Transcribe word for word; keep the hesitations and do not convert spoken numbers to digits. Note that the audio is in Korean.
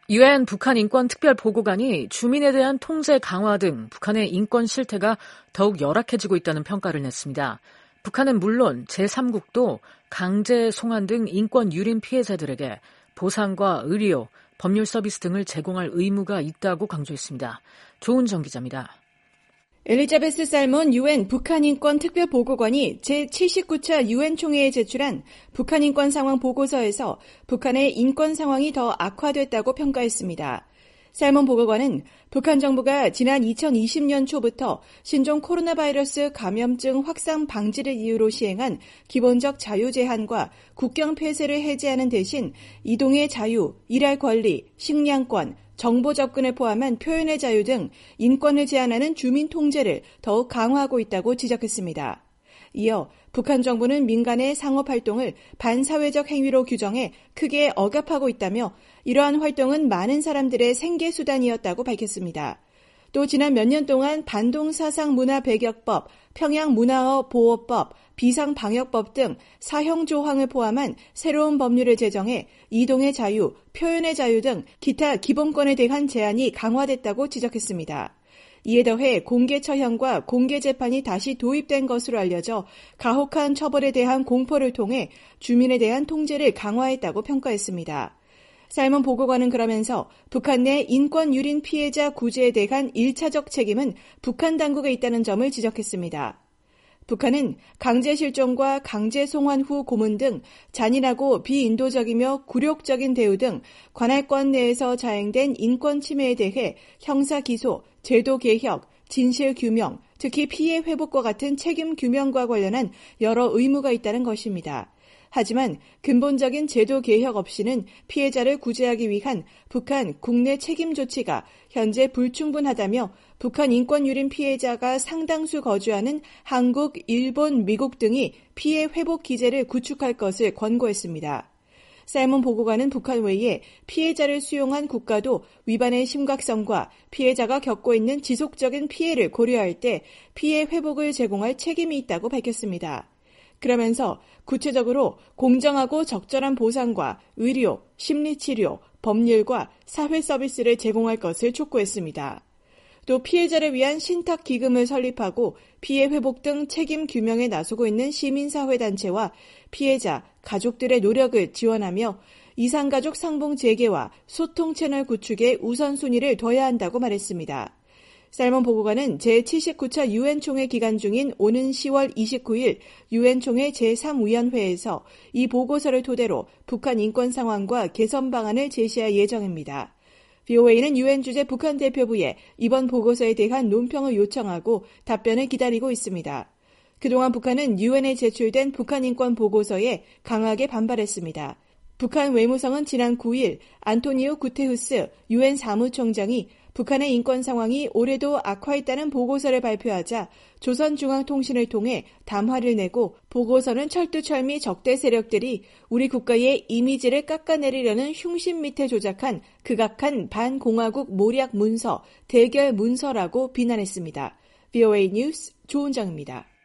유엔 북한 인권 특별보고관이 주민에 대한 통제 강화 등 북한의 인권 실태가 더욱 열악해지고 있다는 평가를 냈습니다. 북한은 물론 제삼국도 강제 송환 등 인권 유린 피해자들에게 보상과 의료, 법률 서비스 등을 제공할 의무가 있다고 강조했습니다. 조은정 기자입니다. 엘리자베스 살몬 유엔 북한 인권 특별보고관이 제칠십구 차 유엔 총회에 제출한 북한 인권 상황 보고서에서 북한의 인권 상황이 더 악화됐다고 평가했습니다. 살몬 보고관은 북한 정부가 지난 이천이십 년 초부터 신종 코로나 바이러스 감염증 확산 방지를 이유로 시행한 기본적 자유 제한과 국경 폐쇄를 해제하는 대신 이동의 자유, 일할 권리, 식량권, 정보 접근을 포함한 표현의 자유 등 인권을 제한하는 주민 통제를 더욱 강화하고 있다고 지적했습니다. 이어 북한 정부는 민간의 상업활동을 반사회적 행위로 규정해 크게 억압하고 있다며 이러한 활동은 많은 사람들의 생계수단이었다고 밝혔습니다. 또 지난 몇 년 동안 반동사상문화배격법, 평양문화어보호법, 비상방역법 등 사형 조항을 포함한 새로운 법률을 제정해 이동의 자유, 표현의 자유 등 기타 기본권에 대한 제한이 강화됐다고 지적했습니다. 이에 더해 공개처형과 공개재판이 다시 도입된 것으로 알려져 가혹한 처벌에 대한 공포를 통해 주민에 대한 통제를 강화했다고 평가했습니다. 살몬 보고관은 그러면서 북한 내 인권 유린 피해자 구제에 대한 일차적 책임은 북한 당국에 있다는 점을 지적했습니다. 북한은 강제 실종과 강제 송환 후 고문 등 잔인하고 비인도적이며 굴욕적인 대우 등 관할권 내에서 자행된 인권 침해에 대해 형사 기소, 제도 개혁, 진실 규명, 특히 피해 회복과 같은 책임 규명과 관련한 여러 의무가 있다는 것입니다. 하지만 근본적인 제도 개혁 없이는 피해자를 구제하기 위한 북한 국내 책임 조치가 현재 불충분하다며 북한 인권 유린 피해자가 상당수 거주하는 한국, 일본, 미국 등이 피해 회복 기제를 구축할 것을 권고했습니다. 살몬 보고관은 북한 외에 피해자를 수용한 국가도 위반의 심각성과 피해자가 겪고 있는 지속적인 피해를 고려할 때 피해 회복을 제공할 책임이 있다고 밝혔습니다. 그러면서 구체적으로 공정하고 적절한 보상과 의료, 심리치료, 법률과 사회 서비스를 제공할 것을 촉구했습니다. 또 피해자를 위한 신탁기금을 설립하고 피해 회복 등 책임 규명에 나서고 있는 시민사회단체와 피해자, 가족들의 노력을 지원하며 이상가족 상봉 재개와 소통 채널 구축에 우선순위를 둬야 한다고 말했습니다. 살몬 보고관은 제칠십구 차 유엔 총회 기간 중인 오는 시월 이십구일 유엔 총회 제삼 위원회에서 이 보고서를 토대로 북한 인권 상황과 개선 방안을 제시할 예정입니다. 브이오에이는 유엔 주재 북한 대표부에 이번 보고서에 대한 논평을 요청하고 답변을 기다리고 있습니다. 그동안 북한은 유엔에 제출된 북한 인권 보고서에 강하게 반발했습니다. 북한 외무성은 지난 구일 안토니오 구테우스 유엔 사무총장이 북한의 인권 상황이 올해도 악화했다는 보고서를 발표하자 조선중앙통신을 통해 담화를 내고 보고서는 철두철미 적대 세력들이 우리 국가의 이미지를 깎아내리려는 흉심 밑에 조작한 극악한 반공화국 모략 문서, 대결 문서라고 비난했습니다. 브이오에이 뉴스 조은정입니다.